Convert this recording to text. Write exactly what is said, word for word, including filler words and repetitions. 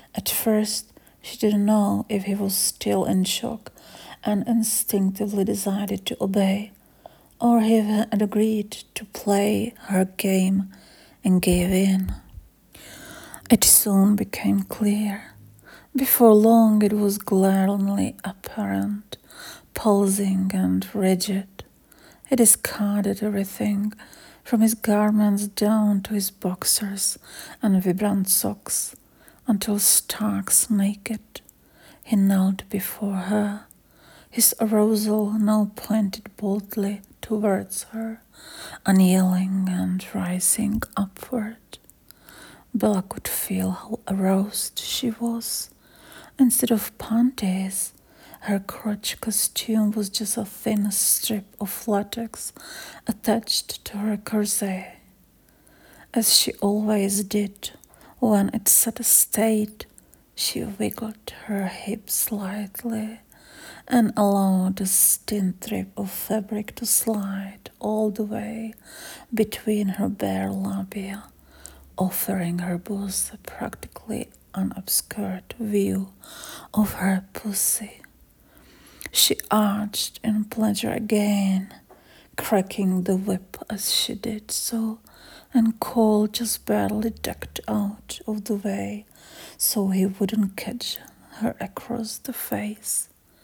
At first, she didn't know if he was still in shock and instinctively decided to obey, or he had agreed to play her game and gave in. It soon became clear. Before long, it was glaringly apparent, pulsing and rigid. He discarded everything, from his garments down to his boxers and vibrant socks, until stark naked. He knelt before her, his arousal now pointed boldly towards her, unyielding and rising upward. Bella could feel how aroused she was. Instead of panties, her crotch costume was just a thin strip of latex attached to her corset. As she always did when it set a state, she wiggled her hips slightly and allowed a thin strip of fabric to slide all the way between her bare labia, offering her boss a practically unobscured view of her pussy. She arched in pleasure again, cracking the whip as she did so, and Cole just barely ducked out of the way so he wouldn't catch her across the face.